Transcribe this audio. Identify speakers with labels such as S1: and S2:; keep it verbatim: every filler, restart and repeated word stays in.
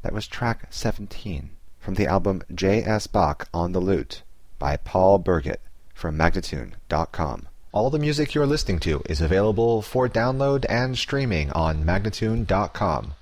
S1: That was track seventeen from the album J S. Bach on the Lute by Paul Birgit from Magnatune dot com. All the music you're listening to is available for download and streaming on Magnatune dot com.